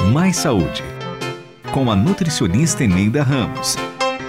Mais Saúde, com a nutricionista Eneida Ramos.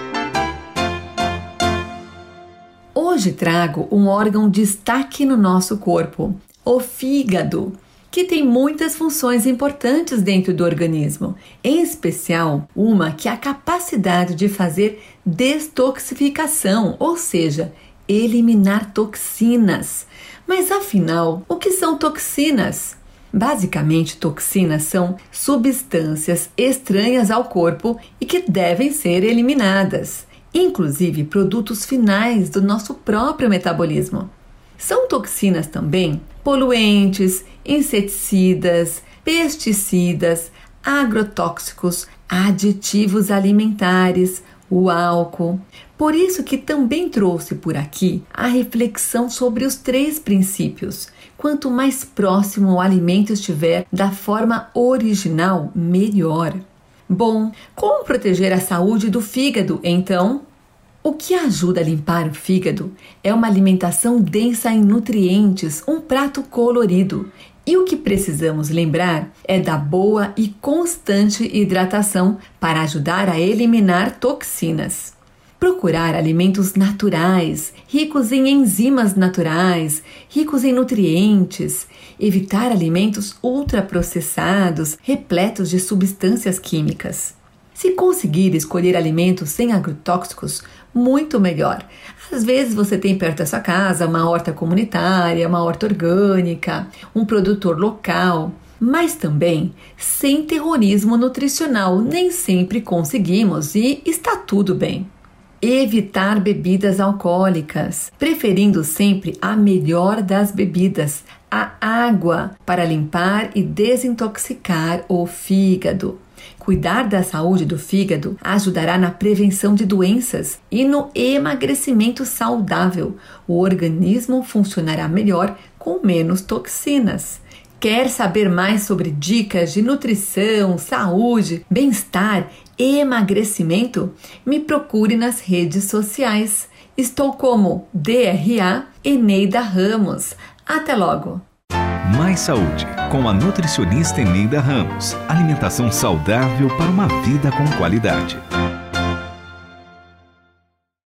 Hoje trago um órgão destaque no nosso corpo, o fígado, que tem muitas funções importantes dentro do organismo, em especial uma que é a capacidade de fazer detoxificação, ou seja, eliminar toxinas. Mas afinal, o que são toxinas? Basicamente, toxinas são substâncias estranhas ao corpo e que devem ser eliminadas, inclusive produtos finais do nosso próprio metabolismo. São toxinas também poluentes, inseticidas, pesticidas, agrotóxicos, aditivos alimentares, o álcool. Por isso que também trouxe por aqui a reflexão sobre os 3 princípios. Quanto mais próximo o alimento estiver da forma original, melhor. Bom, como proteger a saúde do fígado, então? O que ajuda a limpar o fígado é uma alimentação densa em nutrientes, um prato colorido. E o que precisamos lembrar é da boa e constante hidratação para ajudar a eliminar toxinas. Procurar alimentos naturais, ricos em enzimas naturais, ricos em nutrientes. Evitar alimentos ultraprocessados, repletos de substâncias químicas. Se conseguir escolher alimentos sem agrotóxicos, muito melhor. Às vezes você tem perto da sua casa uma horta comunitária, uma horta orgânica, um produtor local, mas também sem terrorismo nutricional. Nem sempre conseguimos e está tudo bem. Evitar bebidas alcoólicas, preferindo sempre a melhor das bebidas, a água, para limpar e desintoxicar o fígado. Cuidar da saúde do fígado ajudará na prevenção de doenças e no emagrecimento saudável. O organismo funcionará melhor com menos toxinas. Quer saber mais sobre dicas de nutrição, saúde, bem-estar e emagrecimento? Me procure nas redes sociais. Estou como DRA Eneida Ramos. Até logo! Mais Saúde, com a nutricionista Eneida Ramos. Alimentação saudável para uma vida com qualidade.